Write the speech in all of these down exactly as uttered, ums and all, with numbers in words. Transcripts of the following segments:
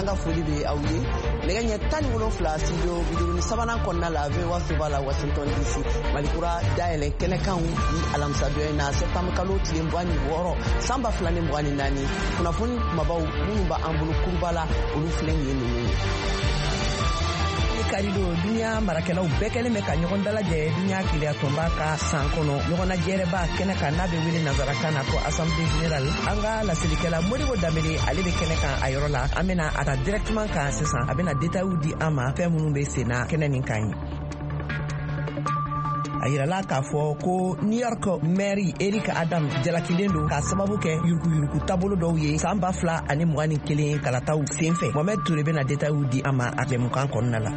anga foli be awye nega nya tan wolofla studio video ni sabana konna la ve wa subala Washington D C malikura daele kene kan yi alamsa do na septembre kalo tile mbwani woro samba flane mbwani nani kuna funi mabaw munumba ambulu kurbala ulu flen yenu karido dunya marakelaw bekele me ka nyogon dala je dunya kilia tomba ka sankono nyogona jere ba kene ka nabe wili nazarakana ko assemblée générale anga la silikela modibo dameli ali be kene kan ayorola amena ata directement ka sesa abena detail di ama femunu be sena kene nin kan ayirala ka fo ko New York Mary Erika Adam jalakilendo ka sababu ke yurku yurku tabolo do ye samba fla ani mwani kelen kalataw senfe Mohamed Touré be na detail di ama atemu kan konnala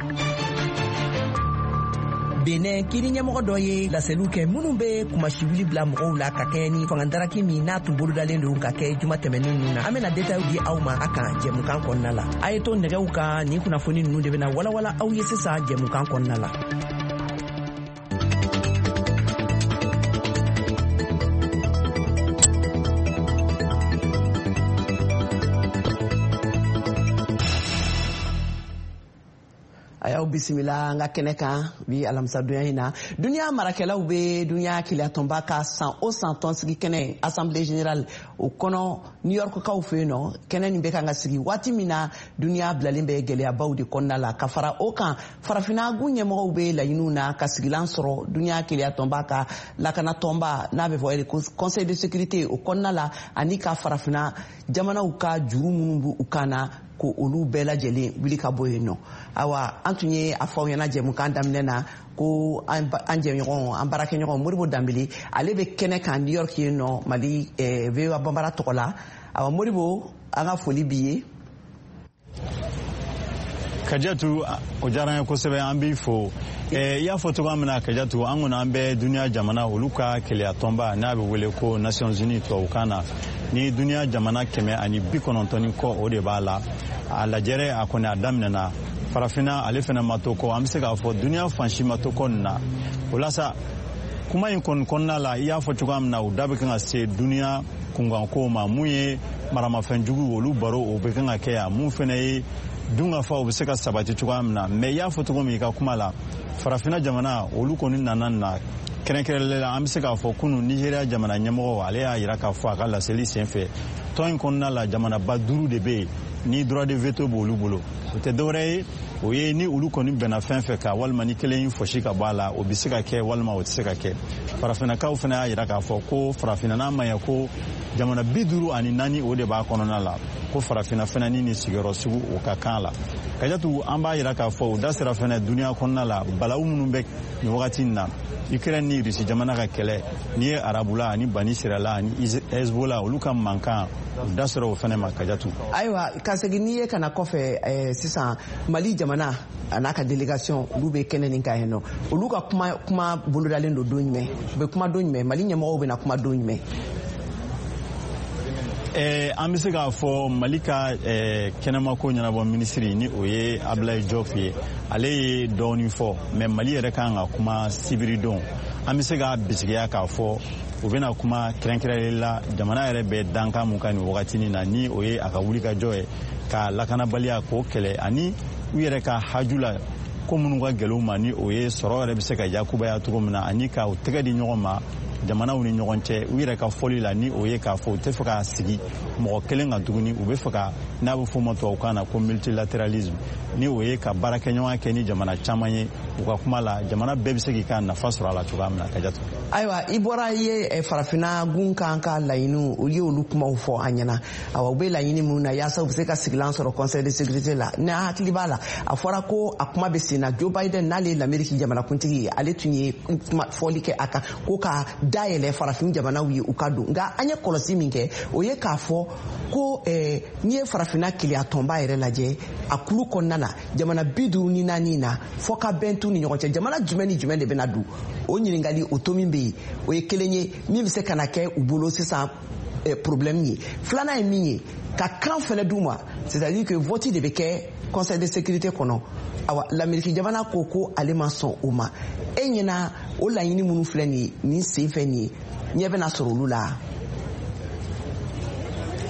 Bene kiri ɲɛmɔgɔ dɔ ye laseliw kɛ minnu bɛ kumasiwili bila mɔgɔw la ka kɛ ni fangadaraki min n'a tun bolodalen don ka kɛ juma tɛmɛnen ninnu na an bɛna detail di aw ma a kan jɛmukan kɔnɔna la a ye to nɛgɛw kan nin kunnafoni ninnu de bɛna walawala aw ye sisan jɛmukan kɔnɔna la ayaw bisimila nga kene kan bi alamsa dunya ina dunya marakelaw be dunya kilia tomba ka cent au cent ton sigi kene assemblée générale o kono New York ka fe no kene ni be kan sigi wati mina dunya blalin be gele abawdi konna la kafara o kan farafina gunye mo be la yinuna ka sigi lansoro dunya kilia tomba ka la kana tomba na be voyer conseil de sécurité o konna la ani ka farafina jamana u ka juru munumbu ukana ko olu bela jeli wili ka boyeno awa antunye afaw yana jemu kan damnena ko anje nyon ambarake nyon moribo dambili ale be kene kan New York no mali eh vewa bambara tokola awa moribo anga foli biye Kajatu ojaran ko sebe ambi fo eh ya foto kamna Kajatu angona ambe dunia jamana oluka kele atomba na be wele ko Nations Unies to ukana ni dunia jamana keme ani bikonontoni ko ode bala ala jere akona adamnana farafina alefena matoko amseka fo dunia fanshi matoko na olasa kuma yin kon konna la ya fo tugamna udabe kan se dunia kunga ko ma muye marama fanjugu wolu baro o be kan akaya mu fene dunga fa o seka sabati tugamna me ya fo tugomi ka kuma la farafina jamana olu konin nanan na kerenkerele la amseka fo kunu Nigeria jamana nyamo ale ya yira ka fo akala seli senfe ton konna la jamana baduru de be ni droit de veto bolu bolo te dore o ye ni ulu koni bena fenfe ka walma ni kelen foshi ka bala o bisika ke walma o tsika ke farafina ka ufana yira ka fo ko farafina na maya ko jamana biduru ani nani o de ba konona la ko farafina fana ni ni sigero sugu o ka kala kajatu amba yira ka fo da sira fana dunia konna la bala umunu be ni wakati na Ukraine ni risi jamana ka kele ni arabula ni bani sirala ni Hezbollah uluka manka dasoro fana makajatu aywa kaseginiye kana kofe eh, sisa Mali jamana anaka delegation lube kene ninka heno uluka kuma kuma bolodalen do donime be kuma donime Mali nyamo be na kuma donime eh amisega fo Malika eh kenama ko nyana bon ministry ni oye Ablaye Diop ye ale doni fo mais Mali yere kanga kuma sibiri don amisega bisigiya ka fo ubena kuma krenkirela jamana yere be danka mukani wakati ni na ni oye akawulika joye ka lakana balia ko kele ani uyere ka hajula ko munu ga gelo mani oye soro yere biseka yakuba ya tugomna ani ka utegadi nyoma jamana woni ɲɔgɔn u yɛrɛ ka fɔli la ni o ye k'a fɔ u tɛ fɛ ka sigi mɔgɔ kelen ka tuguni u bɛ fɛ ka n'a bɛ fɔ ma tubabukan na ko multilatéralisme ni o ye ka baarakɛ ɲɔgɔn kɛ ni jamana caman ye u ka kuma la jamana bɛɛ bɛ se k'i ka nafa sɔrɔ a la cogoya min na Kajatu. Ayiwa i bɔra ye farafina gun kan ka laɲiniw olu ye olu kumaw fɔ an ɲɛna awa u bɛ laɲini minnu na yaasa u bɛ se ka sigilan sɔrɔ conseil de sécurité la ne hakili b'a la a fɔra ko a kuma bɛ sen na Joe Biden n'ale ye l'Amérique jamanakuntigi ye ale tun ye fɔli kɛ a kan ko ka dayɛlɛ farafin jamanaw ye u ka don nka an ye kɔlɔsi min kɛ o ye k'a fɔ ko eh, n'i ye farafina keleya tɔnba yɛrɛ lajɛ a kulu kɔnɔna na jamana bi duuru ni naani na fɔ ka bɛn t'u ni ɲɔgɔn cɛ jamana jumɛn ni jumɛn de bɛna don o ɲininkali o to min bɛ yen o ye kelen ye min bɛ se ka na kɛ u bolo sisan eh, problème ye filanan ye min ye ka kan fɛnɛ d'u ma c'est-à-dire que vote de bɛ kɛ conseil de sécurité kɔnɔ awa l'Amérique jamana ko ko ale ma sɔn o ma e ɲɛna o laɲini minnu filɛ nin ye nin sen fɛ nin ye ɲɛ bɛna sɔrɔ olu la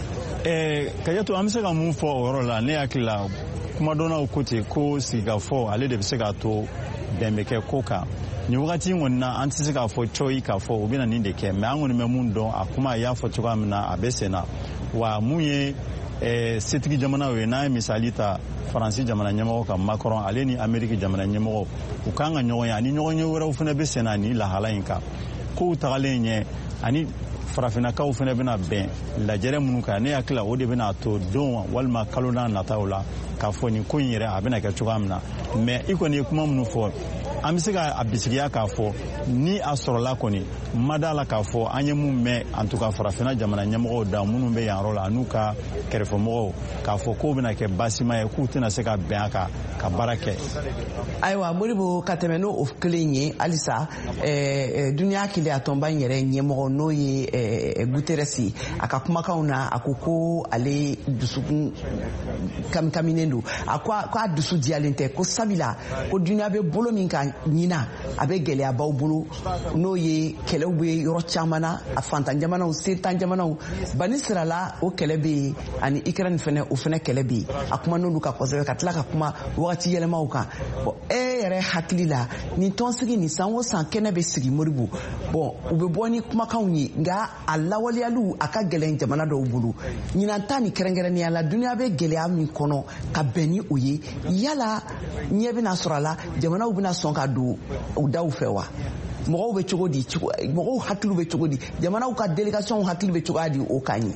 eh kajato an bɛ se ka mun fɔ o yɔrɔ la ne hakili la kuma dɔnnaw ko ten ko sigikafɔ ale de bɛ se ka to bɛn bɛ kɛ ko kan nin wagati in kɔni na an tɛ se k'a fɔ coyi k'a fɔ u bɛna nin de kɛ mɛ an kɔni bɛ mun dɔn a kuma a y'a fɔ cogoya min na a bɛ sen na wa mun ye setigi jamanaw ye n'a ye misali ta faransi jamana ɲɛmɔgɔ ka Macron ale ni Ameriki jamana ɲɛmɔgɔ u kan ka ɲɔgɔn ye ani ɲɔgɔn ye wɛrɛw fana bɛ sen na ni lahala in kan kow tagalen ɲɛ ani farafinakaw fana bɛna bɛn lajɛrɛ minnu kan ne hakili la o de bɛna to don walima kalo n'a nataw la k'a fɔ nin ko in yɛrɛ a bɛna kɛ cogoya min na mɛ i kɔni ye kuma minnu fɔ an bɛ se ka a bisigiya k'a fɔ ni a sɔrɔla kɔni ma d'a la k'a fɔ an ye mun mɛn en tout cas farafina jamana ɲɛmɔgɔw da minnu bɛ yan yɔrɔ la n'u ka kɛrɛfɛmɔgɔw k'a fɔ k'o bɛna kɛ basima ye k'u tɛna se ka bɛn a kan ka baara kɛ. ayiwa Modibo ka tɛmɛ n'o o kelen ye halisa duniya keleya tɔnba in yɛrɛ ɲɛmɔgɔ n'o ye Guterres a ka kumakanw na a ko ko ale dusukun kamikaminen don a ko a dusu diyalen tɛ ko sabila ko duniya bɛ bolo min kan ɲina a bɛ gɛlɛyabaw bolo n'o ye kɛlɛw bɛ yɔrɔ caman na a fantan jamanaw setan jamanaw bani sirala o kɛlɛ bɛ yen ani Ukraine fana o fana kɛlɛ bɛ yen a kuma n'olu ka kosɛbɛ ka tila ka kuma wagati yɛlɛmaw kan bon e yɛrɛ hakili la nin tɔnsigi nin san o san kɛnɛ bɛ sigi Modibo bon u bɛ bɔ ni kumakanw ye nka a lawaleyaliw a ka gɛlɛn jamana dɔw bolo ɲinan ta ni kɛrɛnkɛrɛnnenya la duniya bɛ gɛlɛya min kɔnɔ ka bɛn ni o ye yala ɲɛ bɛna sɔrɔ a la jamanaw bɛna sɔn ka don u daw fɛ wa mɔgɔw bɛ cogo di mɔgɔw hakili bɛ cogo di jamanaw ka délégation hakili bɛ cogoya di o kan ye.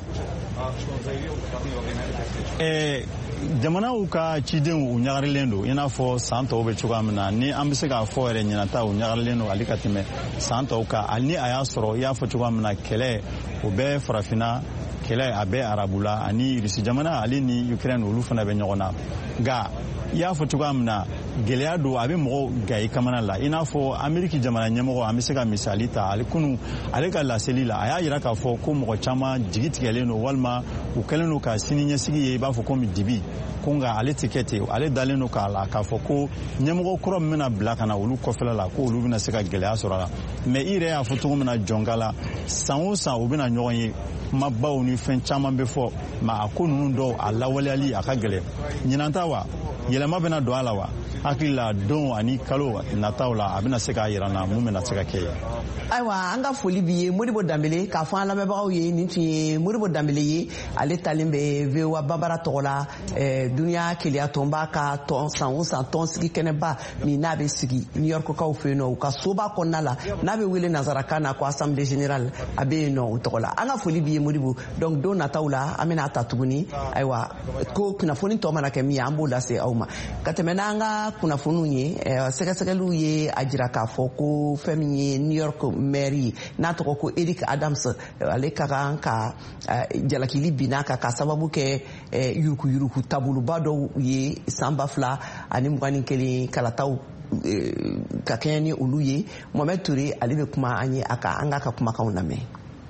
eh jamanaw ka cidenw u ɲagarilen don i n'a fɔ san tɔw bɛ cogoya min na ni an bɛ se k'a fɔ yɛrɛ ɲinata u ɲagarilen don hali ka tɛmɛ san tɔw kan hali ni a y'a sɔrɔ i y'a fɔ cogoya min na kɛlɛ o bɛ farafina kɛlɛ a bɛ arabula ani Rusi jamana ale ni Ukraine olu fana bɛ ɲɔgɔn na nka i y'a fɔ cogoya min na gɛlɛya don a bɛ mɔgɔw ga i kamana la i n'a fɔ Ameriki jamana ɲɛmɔgɔ an bɛ se ka misali ta ale kunu ale ka laseli la a y'a jira k'a fɔ ko mɔgɔ caman jigi tigɛlen don walima u kɛlen don ka sini ɲɛsigi ye i b'a fɔ komi dibi ko nka ale tɛ kɛ ten ale dalen don k'a la k'a fɔ ko ɲɛmɔgɔ kɔrɔ min bɛna bila ka na olu kɔfɛla la ko olu bɛna se ka gɛlɛya sɔrɔ a la mɛ i yɛrɛ y'a fɔ cogo min na jɔnka la san o san u bɛna ɲɔgɔn ye kumabaw ni fɛn caman bɛ fɔ mɛ a ko ninnu dɔw a lawaleyali a ka gɛlɛn ɲinan ta wa yɛlɛma bɛna don a la wa hakili la don ani kalo nataw la a bɛna se k'a jira na mun bɛna se ka kɛ ye. ayiwa an ka foli b'i ye Modibo Danbele k'a fɔ an lamɛnbagaw ye nin tun ye Modibo Danbele ye ale talen bɛ V O A Babara tɔgɔ la duniya keleya tɔnba ka tɔn san o san tɔnsigi kɛnɛba min n'a bɛ sigi New York kaw fɛ yen nɔ u ka soba kɔnɔna la n'a bɛ wele nanzarakan na ko Assemblée Générale a bɛ yen nɔ o tɔgɔ la an ka foli b'i ye Modibo donc don nataw la an bɛna ta tuguni ayiwa ko kunnafoni tɔ mana kɛ min ye an b'o lase aw ma ka tɛmɛ n'an ka kunnafoniw ye sɛgɛsɛgɛliw ye a jira k'a fɔ ko fɛn min ye New York maire n'a tɔgɔ ko Eric Adams ale ka kan ka jalakili binna kan ka sababu kɛ yuruku yuruku tabuluba dɔw ye san ba fila ani mugan ni kelen kalataw ka kɛɲɛ ni olu ye Mohamed Touré ale bɛ kuma an ye a ka an ka ka kumakanw lamɛn.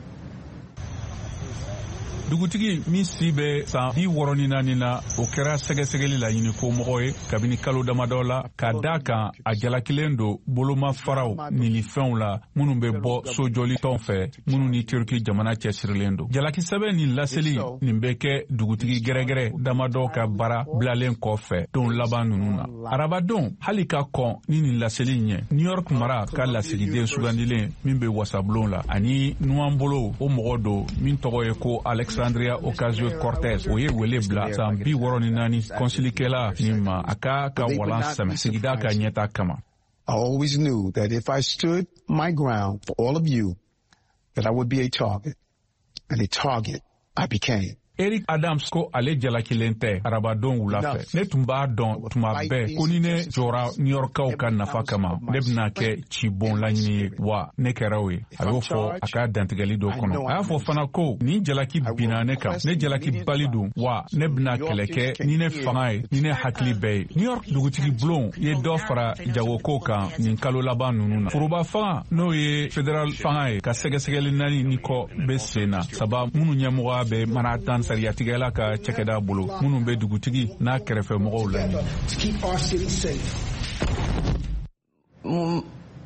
dugutigi min si bɛ san bi wɔɔrɔ ni naani na o kɛra sɛgɛsɛgɛli la ɲini ko mɔgɔ ye kabini kalo damadɔ la ka da kan a jalakilen don bolomafaraw ni fɛnw la minnu bɛ bɔ sojɔlitɔn fɛ minnu ni Turki jamana cɛsirilen don. Jalakisɛbɛ ni laseli nin bɛ kɛ dugutigi gɛrɛgɛrɛ damadɔ ka baara bilalen kɔfɛ don laban ninnu na. Arabadon hali ka kɔn ni nin laseli ɲɛ New York mara ka lasigiden sugandilen min bɛ wasabulon la ani nuwan bolo o mɔgɔ don min tɔgɔ ye ko Alex Alexandria Ocasio-Cortez o ye wele bila san bi wɔɔrɔ ni naani kɔnsilikɛla nin ma a ka ka walan sɛmɛ sigida ka ɲɛta kama. I always knew that if I stood my ground for all of you, that I would be a target, and a target I became. Eric Adams ko ale jalakilen tɛ arabadon wula fɛ. Ne tun b'a dɔn tuma bɛɛ ko ni ne jɔra New Yorkaw ka nafa kama ne bɛna kɛ cibon laɲini ye wa ne kɛra o ye. A y'o fɔ a ka dantigɛli dɔ kɔnɔ. A y'a fɔ fana ko ni jalaki binna ne kan ne jalaki bali don wa ne bɛna kɛlɛ kɛ ni ne fanga ye ni ne hakili bɛɛ ye. New York dugutigi bulon ye dɔ fara jagoko kan nin kalo laban ninnu na. Foroba fanga n'o ye federal fanga ye ka sɛgɛsɛgɛli naani ni kɔ bɛ sen na saba minnu ɲɛmɔgɔya bɛ Manhattan sariyatigɛla ka cɛkɛda bolo minnu bɛ dugutigi n'a kɛrɛfɛ mɔgɔw la.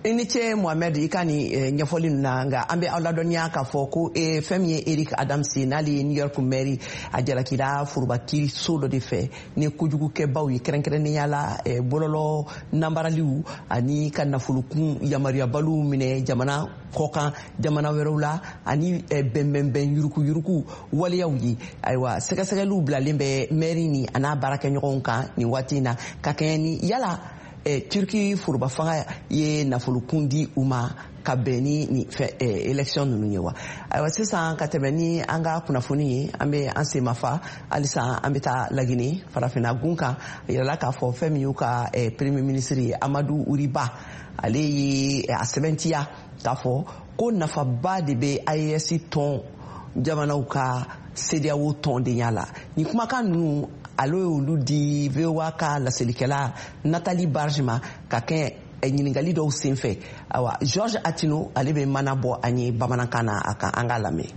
ini ce Mohamed ikani ɲɛfɔli na nga an bɛ aw ladɔnniya k'a fɔ ko fɛn min ye Eric Adams n'ale New York maire a jalakira forobakiri so dɔ de fɛ ni kojugukɛbaw ye kɛrɛnkɛrɛnnenya la bɔlɔlɔ nambaraliw ani ka nafolokun yamaruyabaliw minɛ jamana kɔkan jamana wɛrɛw la ani bɛnbɛnbɛn yuruku yuruku waleyaw ye ayiwa sɛgɛsɛgɛliw bilalen bɛ maire ni a n'a baarakɛɲɔgɔnw kan nin waati in na ka kɛɲɛ ni yala Turki foroba fanga ye nafolokun di u ma ka bɛn ni ni election ninnu ye wa ayiwa sisan ka tɛmɛ ni an ka kunnafoni ye an bɛ an semafa halisa an bɛ taa Lagine farafinna gun kan a yirala k'a fɔ fɛn min y'u ka premier ministre ye Amadu Uriba ale ye a sɛbɛntiya k'a fɔ ko nafaba de bɛ A E S tɔn jamanaw ka C D A O tɔndenya la ni kumakan ninnu alo olu di V O A ka laselikɛla Nathalie Barge ma ka kɛ ɲininkali dɔw senfɛ awa Georges Atino ale bɛ mana bɔ an ye bamanankan na a kan an ka lamɛn.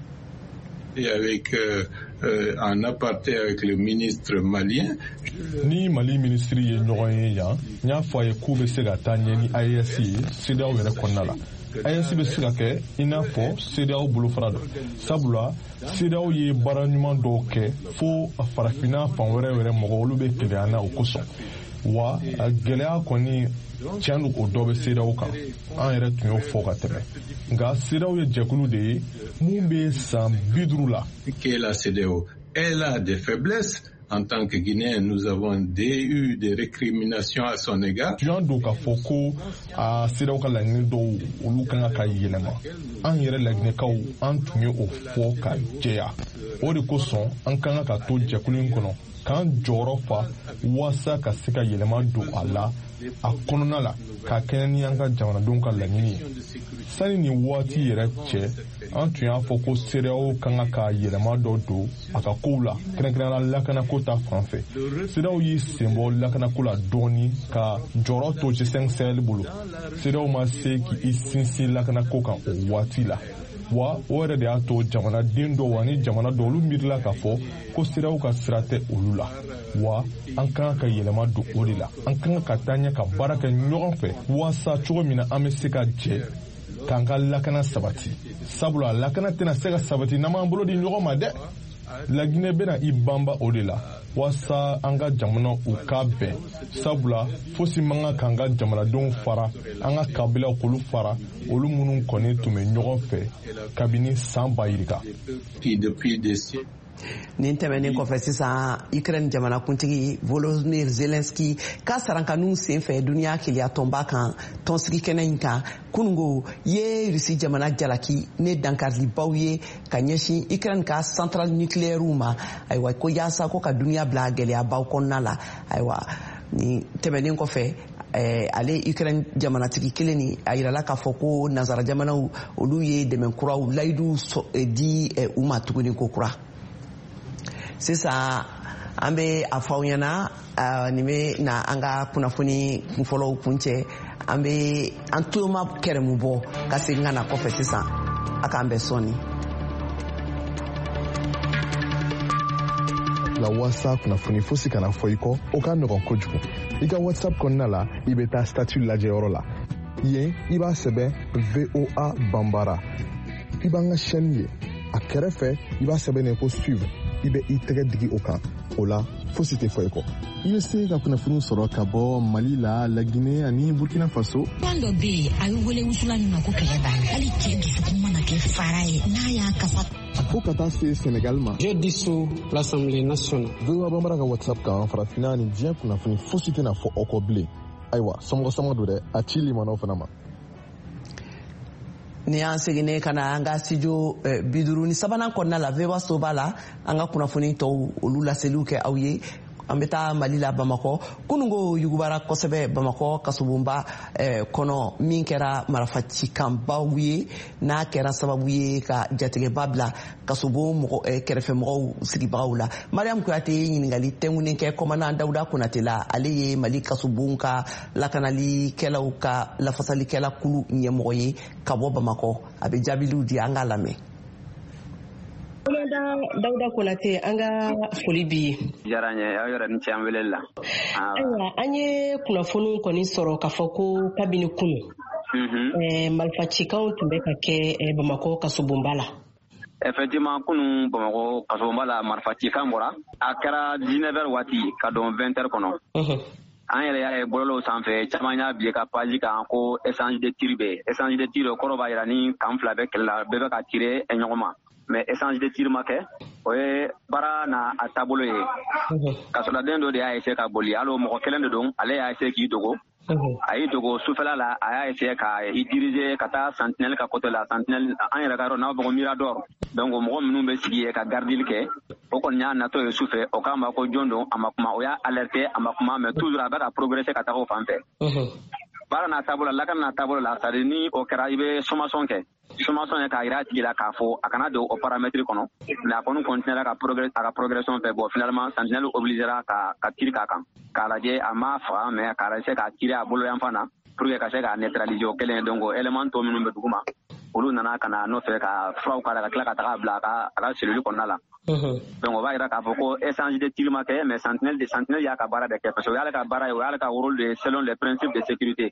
Et avec euh, euh, en aparté avec le ministre malien. Ni Mali ministre ye ɲɔgɔn ye yan n y'a fɔ a ye k'u bɛ se ka taa ɲɛ ni A E S ye C D A O yɛrɛ kɔnɔna la. A E S bɛ se ka kɛ i n'a fɔ C D A O bolofara dɔ sabula C D A O ye baara ɲuman dɔw kɛ fo farafinna fan wɛrɛ wɛrɛ mɔgɔ olu bɛ keleya na o kosɔn wa gɛlɛya kɔni tiɲɛ don o dɔ bɛ C D A O kan an yɛrɛ tun y'o fɔ ka tɛmɛ nka C D A O ye jɛkulu de ye mun bɛ san bi duuru la. Que la C D A O elle a des faiblesses. En tant que Guinéen, nous avons des, eu des récriminations à son égard. Tuan do ka fɔ ko a C D A O ka laɲini dɔw olu kan ka yɛlɛma an yɛrɛ laginɛkaw an tun ye o fɔ ka jɛya o de kosɔn an kan ka to jɛkulu in kɔnɔ k'an jɔyɔrɔ fa waasa ka se ka yɛlɛma don a la a kɔnɔna la ka kɛɲɛ ni an ka jamanadenw ka laɲini ye sani ni waati yɛrɛ cɛ an tun y'a fɔ ko C D A O kan ka yɛlɛma dɔ don a ka kow la kɛrɛnkɛrɛnnenya la lakanako ta fan fɛ C D A O y'i sen bɔ lakanako la dɔɔni ka jɔyɔrɔ to G cinq Sahel bolo C D A O ma se k'i sinsin lakanako kan o waati la wa o yɛrɛ de y'a to jamanaden dɔw ani jamana dɔw olu miirila k'a fɔ ko C D A O ka sira tɛ olu la wa an kan ka yɛlɛma don o de la an kan ka taa ɲɛ ka baara kɛ ɲɔgɔn fɛ waasa cogo min na an bɛ se ka jɛ k'an ka lakana sabati sabula lakana tɛna se ka sabati n'an m'an bolo di ɲɔgɔn ma dɛ Laginɛ bɛna i banba o de la waasa an ka jamana u ka bɛn sabula fosi man kan k'an ka jamanadenw fara an ka kabilaw k'olu fara olu minnu kɔni tun bɛ ɲɔgɔn fɛ kabini san ba yirika. Nin tɛmɛnen kɔfɛ sisan Ukraine jamanakuntigi Volodymyr Zelensky ka sarankanu senfɛ duniya keleya tɔnba kan tɔnsigi kɛnɛ in kan kunungo ye Rusi jamana jalaki ne dankaribaw ye ka ɲɛsin Ukraine ka centrale nucléaire ma ayiwa ko yaasa ko ka duniya bila gɛlɛyabaw kɔnɔna la ayiwa ni tɛmɛnen kɔfɛ Eh, ale Ukraine jamanatigi kelen ni a yirala k'a fɔ ko nazara jamanaw olu ye dɛmɛ kuraw layidu so, eh, di eh, u ma tuguni ko kura sisan an bɛ a fɔ aw ɲɛna uh, nin bɛ na an ka kunnafoni kunfɔlɔw kun cɛ an bɛ an toma kɛrɛmu bɔ ka segin ka na kɔfɛ sisan a k'an bɛ sɔnni. La WhatsApp kunnafoni fosi kana fɔ i kɔ o ka nɔgɔn kojugu i ka WhatsApp kɔnɔna la i bɛ taa statut lajɛyɔrɔ la yen i b'a sɛbɛn V O A Bambara i b'an ka chaîne ye a kɛrɛfɛ i b'a sɛbɛn ne ko suivre i bɛ i tɛgɛ digi o kan o la fosi tɛ fɔ i kɔ i bɛ se ka kunnafoni sɔrɔ ka bɔ Mali la Laginɛ ani Burkina Faso. Kan dɔ bɛ yen a bɛ wele wusulan min ma ko kɛlɛ banna hali cɛ dusukun mana kɛ fara ye n'a y'a kafa. Fo ka taa se Sénégal ma. Je dissous l'Assemblée nationale. V O A Bambara ka WhatsApp kan farafinna ni diɲɛ kunnafoni fosi tɛna fɔ aw kɔ bilen ayiwa somɔgɔ sama don dɛ a ci limanaw fana ma. Ni an seginnen ka na an ka studio bi duuru ni sabanan kɔnɔna la V O A so b'a la an ka kunnafoni tɔw olu laseliw kɛ aw ye an bɛ taa Mali la Bamakɔ kunungo yugubara kosɛbɛ Bamakɔ kasobonba kɔnɔ min kɛra marafacikanbaw ye n'a kɛra sababu ye ka jatigɛba bila kasobo mɔgɔ kɛrɛfɛmɔgɔw sigibagaw la. Mariam Kuyate ye ɲininkali tɛnkunen kɛ kɔmandan Dawuda Konate la ale ye Mali kasobon ka lakanalikɛlaw ka lafasalikɛla kulu ɲɛmɔgɔ ye ka bɔ Bamakɔ a bɛ jaabiliw di an ka lamɛn. Dawuda Konate an ka foli bi diyara n ye aw yɛrɛ ni ce an wele la. Ayiwa an ye kunnafoni kɔni sɔrɔ k'a fɔ ko kabini kunu marifacikanw tun bɛ ka kɛ Bamakɔ kasobonba la. Effectivement kunu Bamakɔ kasobonba la marifacikan bɔra a kɛra dix-neuf heures waati ka don vingt heures kɔnɔ. An yɛrɛ y'a ye bɔlɔlɔw sanfɛ caman y'a biye ka page kan ko échange de tir bɛ échange de tir kɔrɔ b'a yira ni kan fila bɛ kɛlɛ la bɛɛ bɛ ka tirer ɲɔgɔn ma mais échange de tir ma kɛ o ye baara n'a a taabolo ye kasɔrɔden dɔ de y'a essayé ka boli hali o mɔgɔ kelen de don ale y'a essayé k'i dogo a y'i dogo sufɛla la a y'a essayé ka i diriger ka taa sentinelle ka côté la sentinelle an yɛrɛ ka yɔrɔ n'a bɛ fɔ ko mirador donc mɔgɔ minnu bɛ sigi yen ka gardili kɛ o kɔni y'a natɔ ye sufɛ o k'a ma ko jɔn don a ma kuma o y'a alerté a ma kuma mais toujours a bɛ ka progresser ka taga o fan fɛ baara n'a taabolo la lakana n'a taabolo la c'est à dire ni o kɛra i bɛ sommation kɛ sommation ye k'a jira a tigi la k'a fɔ a kana don o paramètre kɔnɔ mais a kɔni continuera ka progrès a ka progression fɛ bon finalement sentinelle obligera ka ka tir k'a kan k'a lajɛ a ma faga mais k'a essayer ka tirer a bolo yan fan na pour que ka se k'a neutraliser o kelen donc élément tɔ minnu bɛ duguma olu nana ka na nɔfɛ ka furaw k'a la ka tila ka taga bila a ka a ka cellule kɔnɔna la donc o b'a jira k'a fɔ ko échange de tir ma kɛ mais sentinelle de sentinelle y'a ka baara de kɛ parce que o y'ale ka baara ye o y'ale ka rôle de selon les principes de sécurité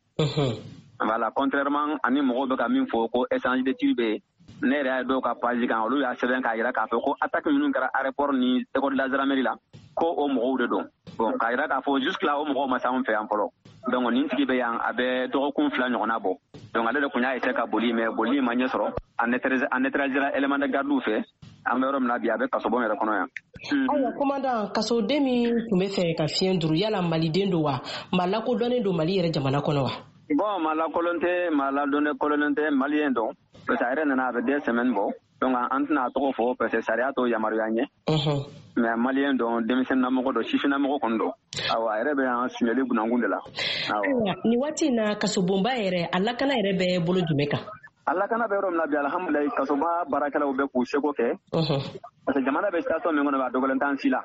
voilà contrairement ani mɔgɔw bɛ ka min fɔ ko échange de tir bɛ yen ne yɛrɛ y'a dɔw ka page kan olu y'a sɛbɛn k'a jira k'a fɔ ko attaque minnu kɛra aéroport ni école de la gendarmerie la ko o mɔgɔw de don bon k'a jira k'a fɔ jusque là o mɔgɔw ma se anw fɛ yan fɔlɔ donc nin tigi bɛ yan a bɛ dɔgɔkun fila ɲɔgɔnna bɔ donc ale de tun y'a essayé ka boli mais boli ma ɲɛ sɔrɔ a neutralisera élément de garde fɛ an bɛ yɔrɔ min na bi a bɛ kasobon yɛrɛ kɔnɔ yan. Ayiwa commandant kasoden min tun bɛ fɛ ka fiɲɛ duru yala maliden don wa maa lakodɔnnen don Mali yɛrɛ jamana kɔnɔ wa? Bon maa lakolon tɛ maa ladɔnnen kolonlen tɛ maliyɛn don parce que a yɛrɛ nana a bɛ deux semaines bɔ donc an tɛna a tɔgɔ fɔ parce que sariya t'o yamaruya ɲɛ mais maliyɛn don denmisɛnninamɔgɔ don sifinnamɔgɔ kɔni don awɔ a yɛrɛ bɛ yan suɲɛli bunankun de la. Ayiwa nin waati in na kasobonba yɛrɛ a lakana yɛrɛ bɛ bolo jumɛn kan? A lakana bɛ yɔrɔ min na bi alhamdulilayi kasoba baarakɛlaw bɛ k'u seko kɛ parce que jamana bɛ situation min kɔnɔ a dɔgɔlen t'an si la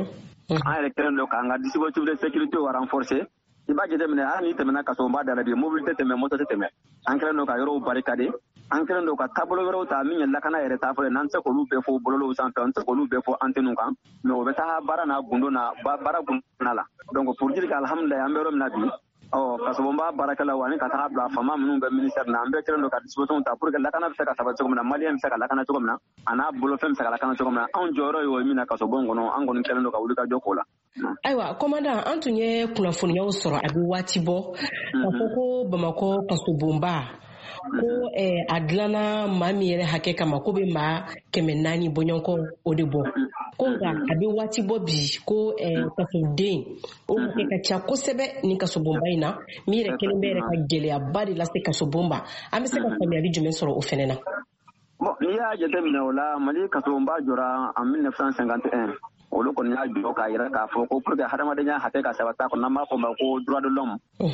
an yɛrɛ kɛlen don k'an ka dispositif de sécurité renforcer i b'a jateminɛ hali n'i tɛmɛna kasoba da la bi mobile tɛ tɛmɛ moto tɛ tɛmɛ an kɛlen don ka yɔrɔw barricade an kɛlen don ka taabolo wɛrɛw ta min ye lakana yɛrɛ t'a fɔ n'an tɛ se k'olu bɛɛ fɔ bɔlɔlɔw sanfɛ an tɛ se k'olu bɛɛ fɔ antenne kan mais o bɛ taa baara n'a gundo na baara gundona la donc pour dire que alhamdulilayi an bɛ yɔrɔ min na bi ɔ kasobonba baarakɛlaw ani ka taga bila fama minnu bɛ ministère na an bɛɛ kɛlen don ka disposition ta pour que lakana bɛ se ka sabati cogo min na maliyɛn bɛ se ka lakana cogo min na a n'a bolofɛn bɛ se ka lakana cogo min na anw jɔyɔrɔ ye o ye min na kasobon kɔnɔ an kɔni kɛlen don ka wuli ka jɔ k'o la. Ayiwa commandant an tun ye kunnafoniyaw sɔrɔ a bɛ waati bɔ ka fɔ ko Bamakɔ kasobonba ko a dilanna maa min yɛrɛ hakɛ kama ko bɛ maa kɛmɛ naani bɔɲɔgɔnkɔ o de bɔ ko nka a bɛ waati bɔ bi ko kasoden o hakɛ ka ca kosɛbɛ ni kasobonba in na min yɛrɛ kelen bɛ yɛrɛ ka gɛlɛyaba de lase kasobonba an bɛ se ka faamuyali jumɛn sɔrɔ o fɛnɛ na? Bon n'i y'a jateminɛ o la Mali kasobonba jɔra en mille neuf cent cinquante et un olu kɔni y'a jɔ k'a yɛrɛ k'a fɔ ko pour que hadamadenya hakɛ ka sabati a kɔnɔ n'an b'a fɔ o ma ko droit de l'homme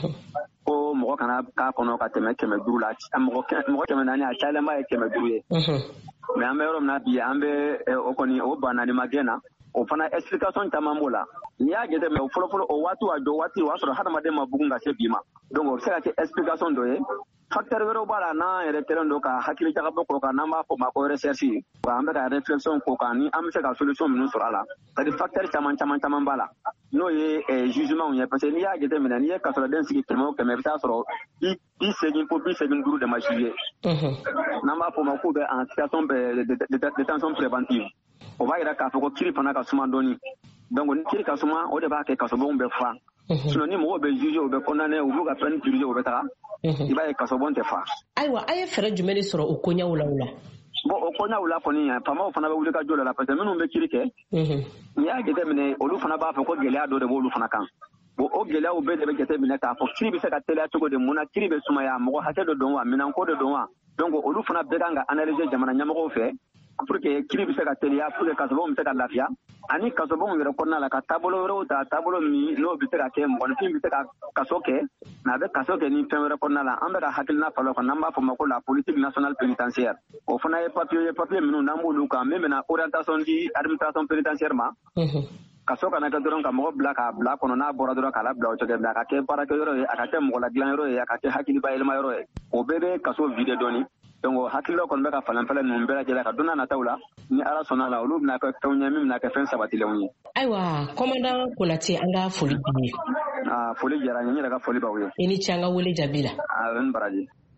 ko mɔgɔ kana k'a kɔnɔ ka tɛmɛ kɛmɛ duuru la mɔgɔ kɛmɛ naani a cayalenba ye kɛmɛ duuru ye mais an bɛ yɔrɔ min na bi an bɛ o kɔni o banna ma gɛn na o fana explication caman b'o la n'i y'a jateminɛ o fɔlɔfɔlɔ o waati a jɔ waati o y'a sɔrɔ hadamaden ma bugun ka se bi ma donc o bɛ se ka kɛ explication dɔ ye facteur wɛrɛw b'a la n'an yɛrɛ kɛlen don ka hakili jagabɔ k'o kan n'an b'a fɔ o ma ko recherche wa an bɛ ka réflexion k'o kan ni an bɛ se ka solution minnu sɔrɔ a la c'est à dire facteur caman caman caman b'a la n'o ye jugement ye parce que n'i y'a jateminɛ n'i ye kasoden sigi kɛmɛ o kɛmɛ i bɛ taa sɔrɔ bi seegin fo bi seegin duuru de ma juger n'an b'a fɔ o ma k'u bɛ en situation de détention préventive o b'a jira k'a fɔ ko kiri fana ka suma dɔɔni donc ni kiri ka suma o de b'a kɛ kasobonw bɛ fa sinon ni mɔgɔw bɛ juger u bɛ condamner u b'u ka peine purger u bɛ taga i b'a ye kasobon tɛ fa. Ayiwa a ye fɛɛrɛ jumɛn de sɔrɔ o koɲɛw la o la? Bon o koɲɛw la kɔni faamaw fana bɛ wuli ka jɔ la parce que minnu bɛ kiri kɛ n'i y'a jateminɛ olu fana b'a fɔ ko gɛlɛya dɔ de b'olu fana kan bon o gɛlɛyaw bɛɛ de bɛ jateminɛ k'a fɔ kiri bɛ se ka teliya cogo di mun na kiri bɛ sumaya mɔgɔ hakɛ dɔ don wa minɛnko de don wa donc olu fana bɛɛ kan ka analyser jamana ɲɛmɔgɔw fɛ pour que kiri bɛ se ka teliya pour que kasobonw bɛ se ka lafiya ani kasobonw yɛrɛ kɔnɔna la ka taabolo wɛrɛw ta taabolo min n'o bɛ se ka kɛ mɔgɔninfin bɛ se ka kaso kɛ mais a bɛ kaso kɛ ni fɛn wɛrɛ kɔnɔna la an bɛ ka hakilina falen o kan n'an b'a fɔ o ma ko la politique nationale pénitentiaire o fana ye papier ye papier minnu n'an b'olu kan min bɛna orientation di administration pénitentiaire ma kaso kana kɛ dɔrɔn ka mɔgɔ bila k'a bila kɔnɔ n'a bɔra dɔrɔn k'a labila o cogo min a ka kɛ baarakɛyɔrɔ ye a ka kɛ mɔgɔ ladilan yɔrɔ ye a ka kɛ hakiliba yɛlɛma yɔrɔ ye o bɛɛ bɛ kaso vide dɔɔni donc hakililaw kɔni bɛ ka falen falen ninnu bɛɛ lajɛlen ka don n'a nataw la ni ala sɔnna la olu bɛna kɛ fɛnw ye min bɛna kɛ fɛn sabatilenw ye. Ayiwa commandant Konate an ka foli b'i ye. Aa foli diyara n ye n yɛrɛ ka foli b'aw ye. I ni ce an ka wele jaabi la. Aa n baraji.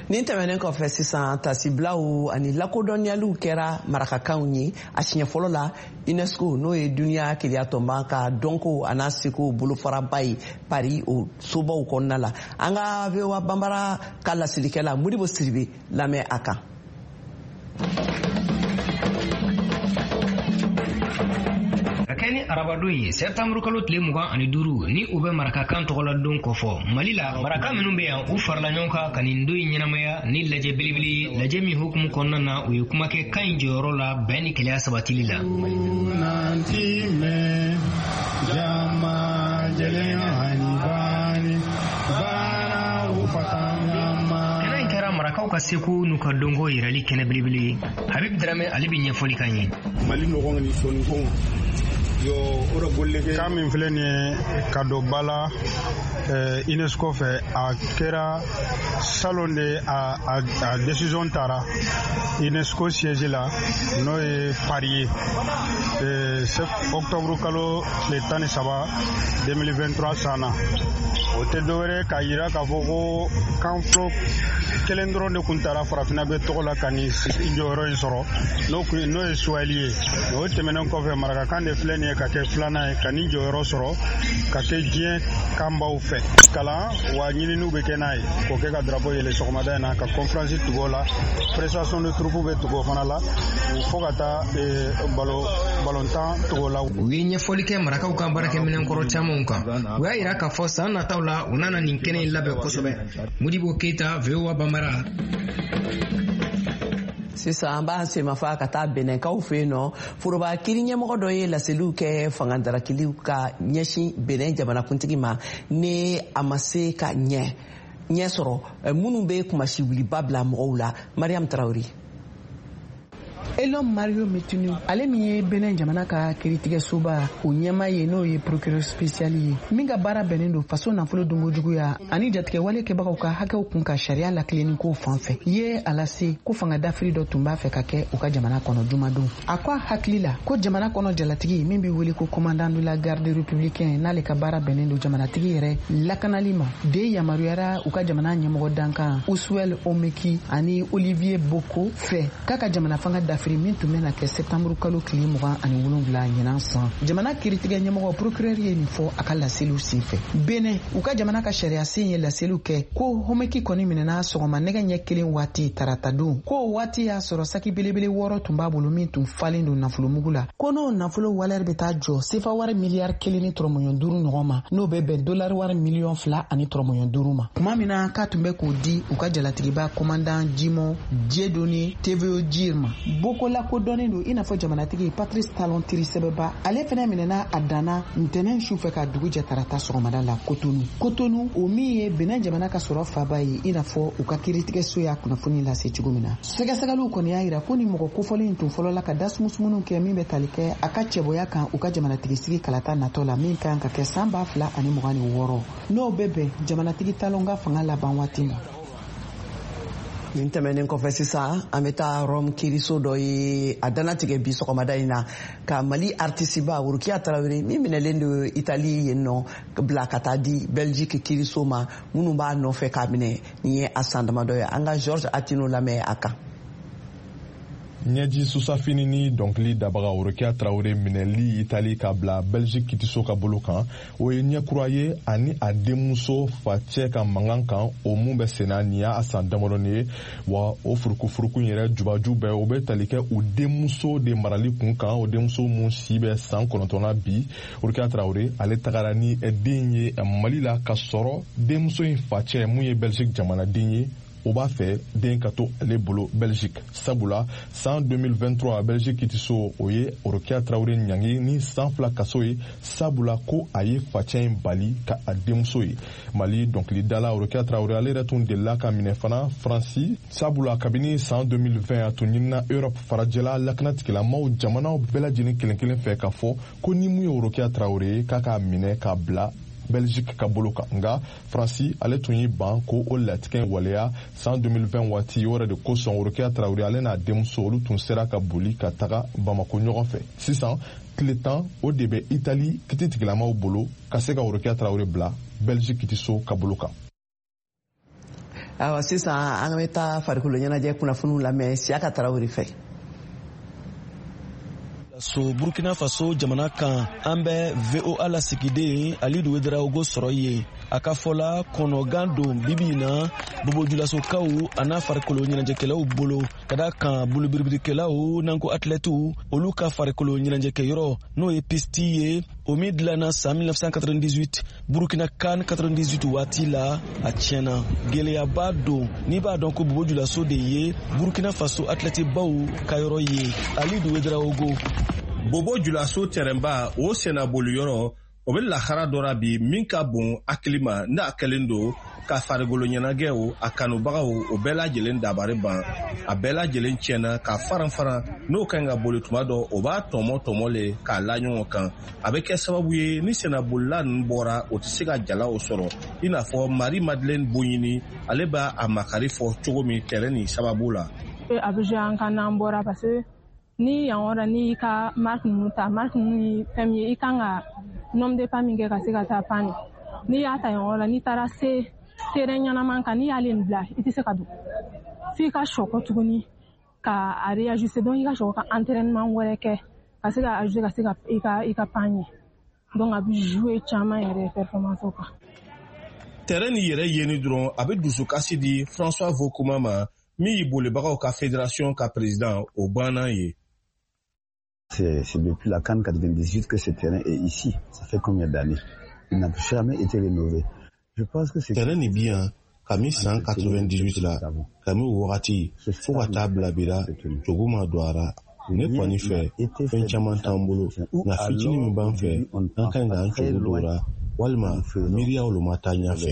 nin tɛmɛnen kɔfɛ sisan tasibilaw ani lakodɔnniyaliw kɛra marakakanw ye a siɲɛ fɔlɔ la UNESCO n'o ye duniya keleya tɔnba ka dɔnko a n'a seko bolofaraba ye Paris o sobaw kɔnɔna la an ka V O A banbara ka lasilikɛla Modibo Siribe lamɛn a kan. Kani arabado ye septembre kalo tile mugan ani duuru ni u bɛ marakakan tɔgɔla don kɔfɔ Mali la maraka minnu bɛ yan u farala ɲɔgɔn kan ka nin don in ɲɛnamaya ni lajɛ belebele lajɛ min hukumu kɔnɔna na u ye kuma kɛ kan in jɔyɔrɔ la bɛn ni keleya sabatili la. Kɛnɛ in kɛra marakaw ka seko n'u ka dɔnko yirali kɛnɛ belebele Habib Drame ale bɛ ɲɛfɔli kan ye. Mali nɔgɔ ni sɔnko kan min filɛ nin ye ka don ba la UNESCO fɛ a kɛra salon de a, a, a décision taara UNESCO siège la n'o ye Paris ye octobre kalo tile tan ni saba deux mille vingt-trois san na o tɛ dɔwɛrɛ k'a yira k'a fɔ ko kanflo kelen dɔrɔn de kun taara farafinna bɛ tɔgɔ la ka nin jɔyɔrɔ in sɔrɔ n'o ye Suwali ye o tɛmɛnen kɔfɛ marakakan de filɛ nin ye ka kɛ filanan ye ka nin jɔyɔrɔ sɔrɔ ka kɛ diɲɛ kanbaw fɛ kalan wa ɲininiw bɛ kɛ n'a ye k'o kɛ ka drapeau yɛlɛ sɔgɔmada in na ka conférence tugu o la prestation de troupe bɛ tugu o fana la fo ka taa balontan tugu o la. U ye ɲɛfɔli kɛ marakaw ka baarakɛminɛn kɔrɔ camanw kan u y'a yira k'a fɔ san nataw la u nana nin kɛnɛ in labɛn kosɛbɛ. Modibo Keita, V O A Banbara. sisan an b'a semafa ka taa Bɛnɛnkaw fɛ yen nɔ foroba kiri ɲɛmɔgɔ dɔ ye laseliw kɛ fangadarikiliw ka ɲɛsin Bɛnɛn jamanakuntigi ma ni a ma se ka ɲɛ ɲɛ sɔrɔ minnu bɛ kumasi wuliba bila mɔgɔw la. Mariam Traoré. Elon Mario Metunu ale min ye Benin jamana ka kiritigɛ soba o ɲɛma ye n'o ye procureur spécial ye min ka baara bɛnnen don faso nafolo donkojuguya ani jatigɛ wale kɛbagaw ka hakɛw kun ka sariya lakilenni ko fan fɛ ye ala se ko fanga dafiri dɔ tun b'a fɛ ka kɛ u ka jamana kɔnɔ jumadon a ko a hakili la ko jamana kɔnɔ jalatigi min bɛ wele ko commandant de la garde républicaine n'ale ka baara bɛnnen don jamanatigi yɛrɛ lakanali ma de yamaruyara u ka jamana ɲɛmɔgɔ dankan Usuel Omeki ani Olivier Boko fɛ k'a ka jamana fanga dafiri min tun bɛna kɛ septembre kalo tile mugan ani wolonwula ɲinan san jamana kiritigɛ ɲɛmɔgɔ procureur ye nin fɔ a ka laseliw senfɛ Benin u ka jamana ka sariya sen ye laseliw kɛ ko Homeki kɔni minɛna sɔgɔma nɛgɛ ɲɛ kelen waati tarata don ko waati y'a sɔrɔ saki belebele wɔɔrɔ tun b'a bolo min tun falen don nafolomugu la ko n'o nafolo walɛri bɛ taa jɔ sefa wari miliyari kelen ni tɔrɔmɔɲɔ duuru ɲɔgɔn ma n'o bɛ bɛn dolari wari miliyɔn fila ani tɔrɔmɔɲɔ duuru ma kuma min na k'a tun bɛ k'o di u ka jalatigiba commandant Jimo Dieudonné Teveo Djir ma Boko la ko dɔnnen don i n'a fɔ jamanatigi Patrice Talon Tiri sɛbɛba ale fɛnɛ minɛna a danna ntɛnɛn su fɛ ka dugu jɛ tarata sɔgɔmada la Kotonu Kotonu o min ye Benin jamana ka sɔrɔ faba ye i n'a fɔ u ka kiritigɛ so y'a kunnafoni lase cogo min na sɛgɛsɛgɛliw kɔni y'a yira ko ni mɔgɔ kofɔlen tun fɔlɔ la ka dasumusumuniw kɛ min bɛ tali kɛ a ka cɛbɔya kan u ka jamanatigi sigi kalata natɔ la min kan ka kɛ san ba fila ani mugan ni wɔɔrɔ n'o bɛ bɛn jamanatigi Talon ka fanga laban waati ma. nin tɛmɛnen kɔfɛ sisan an bɛ taa Rome kiriso dɔ ye a danatigɛ bi sɔgɔmada in na ka Mali artisiba Worokiya Tarawele min minɛlen don Itali yen nɔ bila ka taa di Belgique kiriso ma minnu b'a nɔfɛ k'a minɛ nin ye a san damadɔ ye an ka George Atino lamɛn a kan. ɲɛji susafini ni dɔnkili dabaga Worokiya Tarawele minɛli Itali ka bila Belgique kitiso ka bolo kan o ye ɲɛkura ye ani a denmuso facɛ ka mankan kan o mun bɛ senna nin y'a san damadɔni ye wa o furukufuruku yɛrɛ jubaju bɛɛ o bɛ tali kɛ o denmuso de marali kun kan o denmuso mun si bɛ san kɔnɔntɔnna bi Worokiya Tarawele ale tagara ni den ye Mali la ka sɔrɔ denmuso in facɛ mun ye Belgique jamanaden ye o b'a fɛ den ka to ale bolo Belgique sabula san deux mille vingt-trois Belgique kitiso o ye Worokiya Tarawele ɲangi ni san fila kaso ye sabula ko a ye facɛ in bali ka a denmuso ye Mali dɔnkilidala Worokiya Tarawele ale yɛrɛ tun delila ka minɛ fana Faransi sabula kabini san deux mille vingt a tun ɲinina Europe farajɛla lakanatigilamaw jamanaw bɛɛ lajɛlen kelen kelen fɛ ka fɔ ko ni mun ye Worokiya Tarawele ye k'a k'a minɛ k'a bila Belgique ka bolo kan nka Faransi ale tun y'i ban ko o latigɛ waleya san deux mille vingt waati o yɛrɛ de kosɔn Worokiya Tarawele ale n'a denmuso olu tun sera ka boli ka taga Bamako ɲɔgɔn fɛ sisan tile tan o de bɛ Itali kititigilamaw bolo ka se ka Worokiya Tarawele bila Belgique kitiso ka bolo kan. awa sisan an bɛ taa farikolo ɲɛnajɛ kunnafoniw lamɛn Siyaka Tarawele fɛ. So Burkina Faso jamana kan an bɛ V O A lasigiden Alidu Ouedraogo sɔrɔ ye a ka fɔla kɔnɔgan don bibi na bobojulasokaw a n'a farikolo ɲɛnajɛkɛlaw bolo ka da kan bolobiribirikɛlaw n'an ko athlètes olu ka farikolo ɲɛnajɛkɛyɔrɔ n'o ye piste ye o min dilanna san mille neuf cent quatre-vingt-dix-huit Burkina CAN quatre-vingt-dix-huit waati la a tiɲɛna gɛlɛyaba don n'i b'a dɔn ko bobojulaso de ye Burkina Faso athlètes baw ka yɔrɔ ye Alidu Ouedraogo. Bobo Julaso terɛnba o sɛnɛboli yɔrɔ o bɛ lahara dɔra bi min ka bon hakili ma n'a kɛlen don ka farikolo ɲɛnajɛw a kanubagaw o bɛɛ lajɛlen dabari ban a bɛɛ lajɛlen tiɲɛna ka faran faran n'o kan ka boli tuma dɔ o b'a tɔmɔ tɔmɔ le k'a la ɲɔgɔn kan a bɛ kɛ sababu ye ni sɛnɛbolila ninnu bɔra o tɛ se ka jalaw sɔrɔ i n'a fɔ Marie Madeleine Bonyini ale b'a a makari fɔ cogo min tɛrɛn nin sababu la. A bɛ an kan n'an bɔra parce que ni yan wara ni ka marque ninnu ta marque ninnu fɛn min ye i kan ka nom de pas min kɛ ka se ka taa pani ni y'a ta yan wara ni taara se terrain ɲɛnaman kan ni y'ale bila i tɛ se ka don f'i ka sɔkɔ tuguni ka a réajuster donc i ka sɔkɔ ka entraînement wɛrɛ kɛ ka se ka ajuster ka se ka i ka i ka pani donc a bɛ jouer caman yɛrɛ performance kan. Terrain ni yɛrɛ yeni dɔrɔn a bɛ dusukasi di François Vokuma ma min y'i bolibagaw ka fédération ka président o banna ye. C'est depuis la CAN quatre-vingt-dix-huit que ce terrain est ici. Ça fait combien d'années? Il n'a jamais été rénové. Je pense que c'est... Terrain est bien. Kami san quatre-vingt-dix-huit la, kami wagati, fo ka taa bila bila, jogo ma don a la. Ne kɔni fɛ, fɛn caman t'an bolo, nka fitini min b'an fɛ, an kan k'an cogo dɔw la, walima miiriya olu ma taa ɲɛfɛ.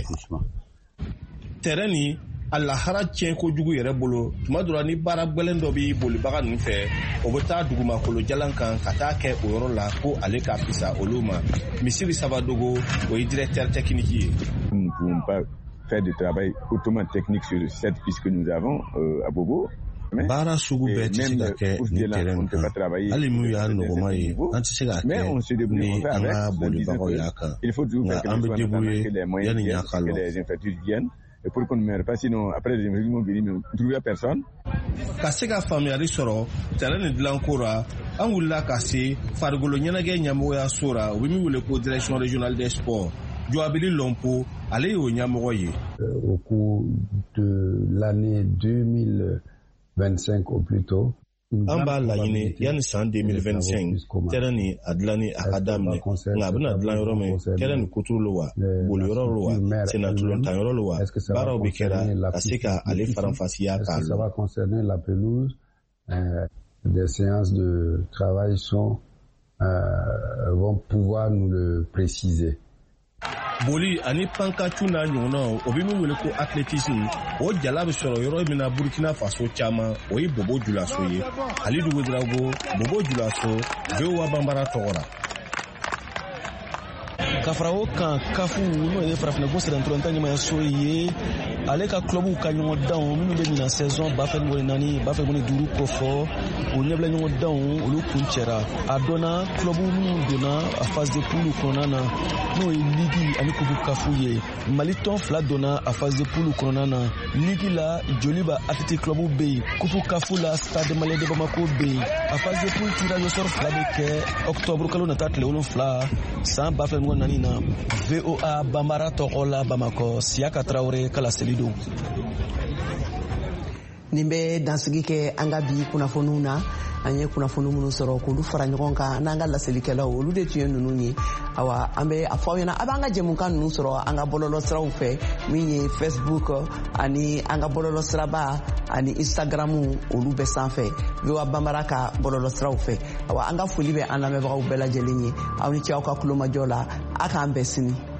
Terrain ni a lahara tiɲɛ kojugu yɛrɛ bolo tuma dɔ la ni baara gwɛlɛn dɔ b'i bolibaga ninnu fɛ o bɛ taa dugumakolo jalan kan ka taa kɛ o yɔrɔ la ko ale ka fisa olu ma. Misiri Sabadogo o ye directeur technique ye. Nous ne pouvons pas faire de travail hautement technique sur cette piste que nous avons euh, à Bobo. Baara sugu bɛɛ tɛ se ka kɛ ni terrain kan hali min y'a nɔgɔma ye an tɛ se ka kɛ ni an ka bolibagaw y'a kan nka an bɛ débrouiller yanni y'a ka lɔ. Pour qu'on ne meure pas, sinon après les événements venus, ne trouver personne. Ka se ka faamuyali sɔrɔ terrain ni dilanko ra an wulila ka se farikolo ɲɛnajɛ ɲɛmɔgɔya so ra u bɛ min wele ko direction régionale des sports Joabili Lompo ale y'o ɲɛmɔgɔ ye. Au cours de l'année deux mille vingt-cinq au plus tôt, an b'a laɲini yanni san deux mille vingt-cinq terrain ni a dilanni a ka daminɛ nka a bɛna dilan yɔrɔ min terrain ni kuturu lo wa boliyɔrɔ lo wa senatulontan yɔrɔ lo wa baaraw bɛ kɛra ka se ka ale faranfasiya k'a lɔ. Ça va concerner la pelouse. Des séances de travail sont euh, vont pouvoir nous le préciser. Boli ani pankatu na ɲɔgɔnnaw o bɛ min wele ko athlétisme o jala bɛ sɔrɔ yɔrɔ min na Burkina Faso caman o ye Bobo Julaso ye. Alidu Ouedraogo, Bobo Julaso, V O A Bambara tɔgɔ la. Ka fara o kan kafu n'o ye farafinna sɛbɛn ntolantan ɲɛmayaso ye ale ka clubw ka ɲɔgɔndanw minnu bɛ ɲina saison ba fila ni naani ba fila ni duuru kɔfɛ o ɲɛbila ɲɔgɔndanw olu kun cɛra a dɔnna club minnu donna a phase de poule kɔnɔna na n'o ye ligi ani kupu kafu ye Mali tɔn fila donna a phase de poule kɔnɔna na ligi la Joliba Athletic Club bɛ yen kupu kafu la Stade Malien de Bamako bɛ yen a phase de poule tirage au sort fila bɛ kɛ octobre kalo nata tile wolonfila san ba fila ni naani na V O A Bambara tɔgɔ la Bamako Siyaka Tarawele kala selido. Nin bɛ dansigi kɛ an ka bi kunnafoniw na an ye kunnafoni minnu sɔrɔ k'olu fara ɲɔgɔn kan n'an ka laselikɛlaw olu de tun ye ninnu ye awa an bɛ a fɔ aw ɲɛna a b'an ka jɛmukan ninnu sɔrɔ an ka bɔlɔlɔ siraw fɛ min ye Facebook ani an ka bɔlɔlɔ siraba ani Instagram olu bɛɛ sanfɛ V O A Bambara ka bɔlɔlɔ siraw fɛ awa an ka foli bɛ an lamɛnbagaw bɛɛ lajɛlen ye aw ni ce aw ka kulomajɔ la a k'an bɛɛ sini.